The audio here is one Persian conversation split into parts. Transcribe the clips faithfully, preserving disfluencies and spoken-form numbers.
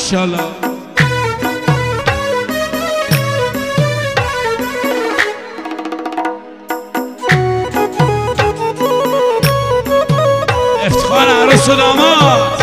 ماشاءالله. افتخار عروس و داماد.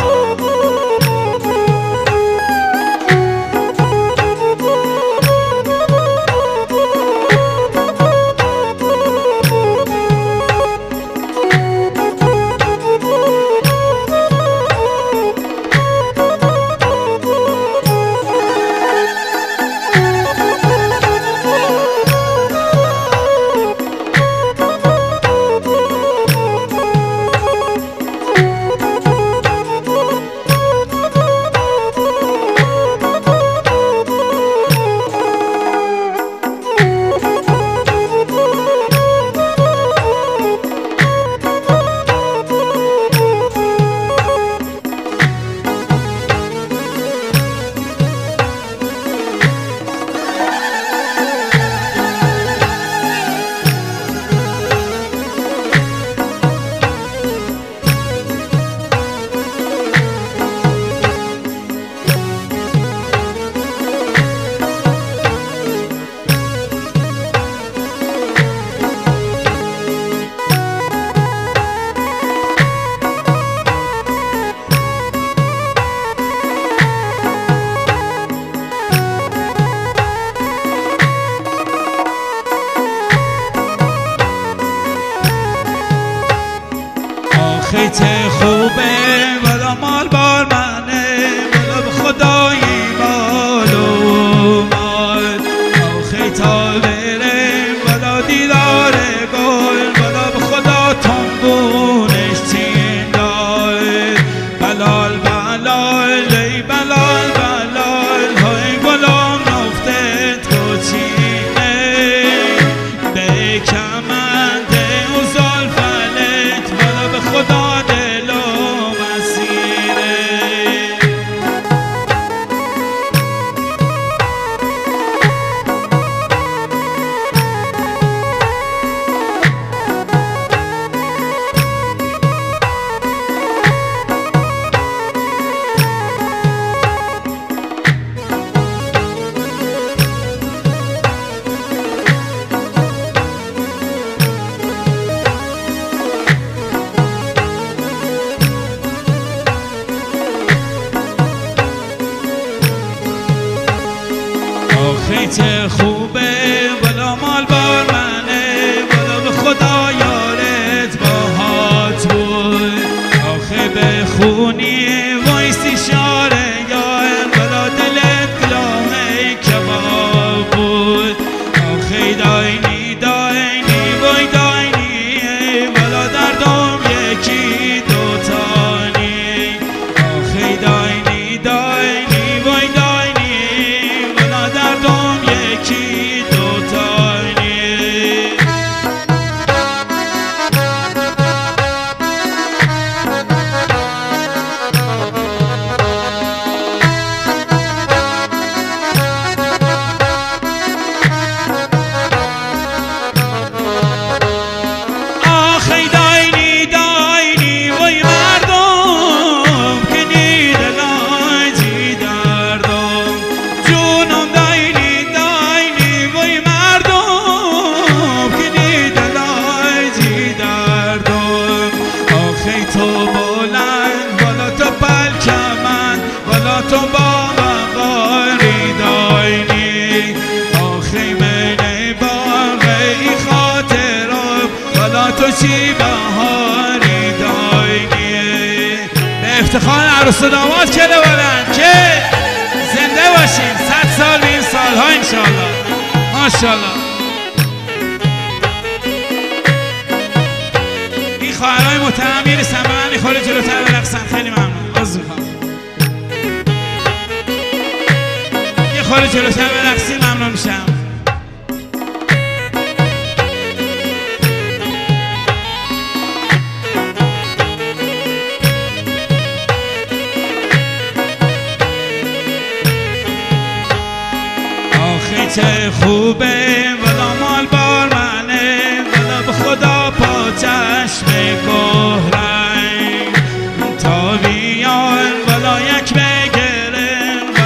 خیت خوبه ولا مال بار منه ولا به خدایی مال و مال خیتا بره ولا دیدار گل ولا به خدا تنبونش تین دار بلال بلال لی بلال بلال های گلام نفتت کچینه به کمنده و زلفلت ولا به خدا خیت خوبه ولا مال بار منه ولا به خدا یارت باهات بود آخه به خونی وایسی شاره یار ولا دلت گلامه کباب بود آخه داینی داینی وای داینی ولا دردم یکی دوتانی آخه داینی داینی وای داینی ولا دردم یکی دوتانی آخی داینی داینی وای مردم که نیدل آجی دردم جونم داینی داینی وای مردم که نیدل آجی دردم آخی تو بلند ولا تو پلک من ولا تو با مقاری داینی آخی من باقی خاطرم ولا تو چی بهاری داینی به افتخار عروس و داماد کله بلند که زنده باشیم صد سال به این سالها انشالله ماشالله. این خواهرهای محترم میرسن به من میخوره جلوتر برقصن خیلی ممنون عرض میخوام یه خورده جلوتر برقصی ممنون میشم. چه خوبه ولا مال بار منه ولا به خدا پا چشم کهرنگ تا بیان ولا یک بگرم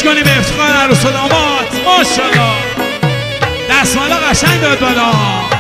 کنیم به افتخار عروس و داماد. ماشاءالله دستمالا قشنگ داد بالا.